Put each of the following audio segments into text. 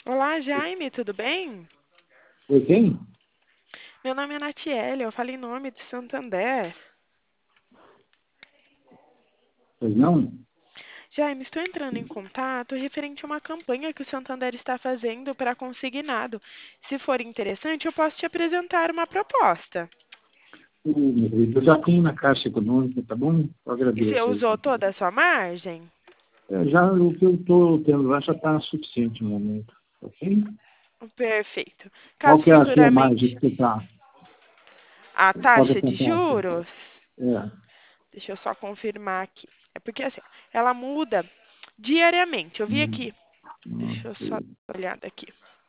Olá, Jaime, tudo bem? Oi, quem? Meu nome é Natiele, eu falo em nome de Santander. Pois não? Jaime, estou entrando em contato referente a uma campanha que o Santander está fazendo para consignado. Se for interessante, eu posso te apresentar uma proposta. Meu querido, eu já tenho na Caixa Econômica, tá bom? Eu E você agradeço aí. usou toda a sua margem? Já o que eu estou tendo lá já está suficiente no momento, ok? Perfeito. Qual Caso que é a sua margem futuramente que você está? a Qual que é a taxa sua de taxa? juros, É. deixa eu só confirmar aqui. É porque assim, ela muda diariamente. Eu vi Hum, aqui. Deixa eu só ok. dar uma olhada aqui.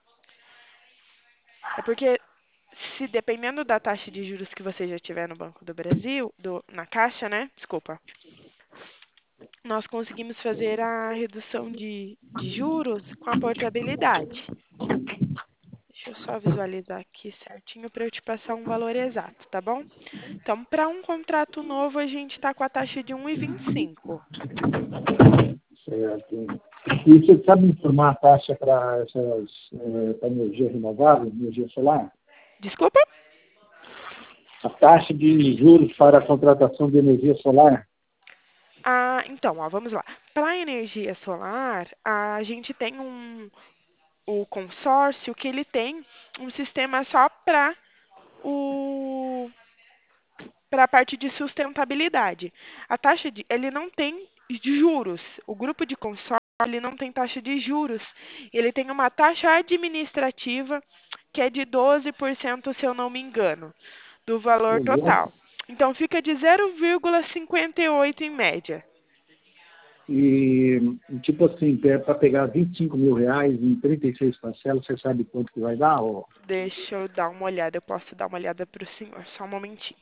É porque se dependendo da taxa de juros que você já tiver no Banco do Brasil, na Caixa, né? Desculpa. Nós conseguimos fazer a redução de juros com a portabilidade. Deixa eu só visualizar aqui certinho para eu te passar um valor exato, tá bom? Então, para um contrato novo, a gente está com a taxa de 1,25. Certo. E você sabe informar a taxa para essas para energia renovável, energia solar? Desculpa? A taxa de juros para a contratação de energia solar? Ah, então, ó, vamos lá. Para a energia solar, a gente tem o consórcio que ele tem um sistema só o para a parte de sustentabilidade. A taxa de ele não tem juros. O grupo de consórcio ele não tem taxa de juros. Ele tem uma taxa administrativa que é de 12%, se eu não me engano, do valor Ô, louco. total. Então fica de 0,58 em média. E, tipo assim, para pegar 25 mil reais em 36 parcelas, você sabe quanto que vai dar? Ó? Deixa eu dar uma olhada, eu posso dar uma olhada para o senhor, só um momentinho.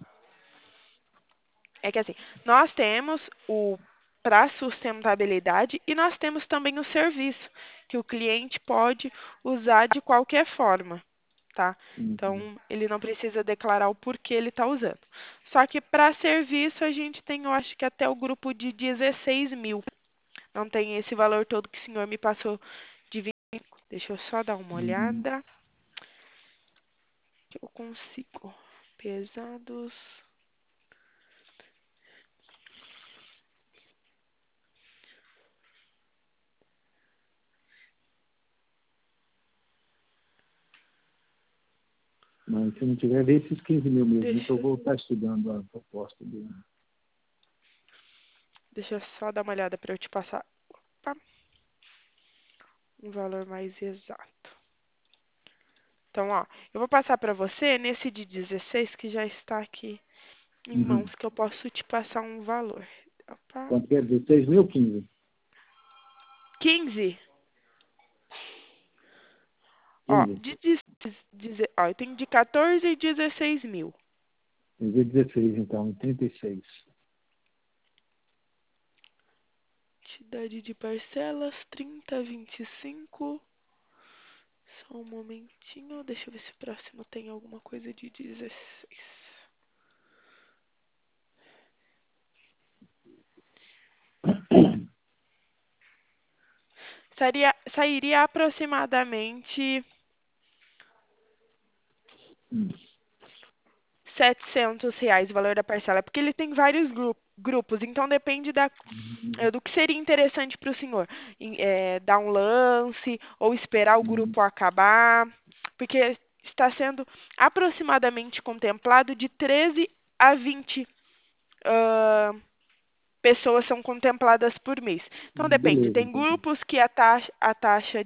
É que assim, nós temos o para sustentabilidade e nós temos também o serviço, que o cliente pode usar de qualquer forma, tá? Uhum. Então, ele não precisa declarar o porquê ele está usando. Só que para serviço a gente tem, eu acho que até o grupo de 16 mil. Não tem esse valor todo que o senhor me passou de 25. Deixa eu só dar uma Uhum. olhada que eu consigo. Pesados. Mas se não tiver, vê esses 15 mil mesmo, que eu Deixa, vou estar estudando a proposta dele. deixa eu só dar uma olhada para eu te passar. Opa. Um valor mais exato. Então, ó, eu vou passar para você nesse de 16 que já está aqui em Uhum. mãos que eu posso te passar um valor. Opa. Quanto que é? 16 mil, 15? 15. Ó, 15. ó, eu tenho de 14 e 16 mil. Em vez de 16, então, em 36. Quantidade de parcelas, 30, 25. Só um momentinho, deixa eu ver se o próximo tem alguma coisa de 16. Sairia aproximadamente Hum. R$ 700 o valor da parcela, porque ele tem vários grupos, então depende do que seria interessante para o senhor. Dar um lance ou esperar o Uhum. grupo acabar, porque está sendo aproximadamente contemplado de 13 a 20 ah, pessoas são contempladas por mês. Então depende, Beleza, tem então. grupos que a taxa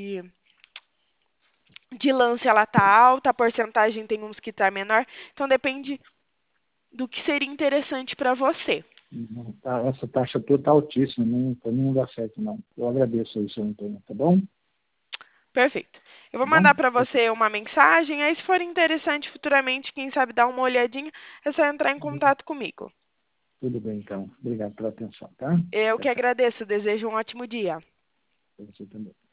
de lance ela tá alta, a porcentagem tem uns que tá menor, então depende do que seria interessante para você. Uhum. Tá, essa taxa toda está altíssima, não, pra mim não dá certo, não. Eu agradeço aí, seu Antônio, tá bom? Tá Perfeito. Eu vou bom? mandar para você uma mensagem, aí se for interessante futuramente, quem sabe dar uma olhadinha, é só entrar em contato comigo. Tudo bem, então. Obrigado pela atenção, tá? Eu Tchau, que tchau. agradeço, desejo um ótimo dia. Pra você também.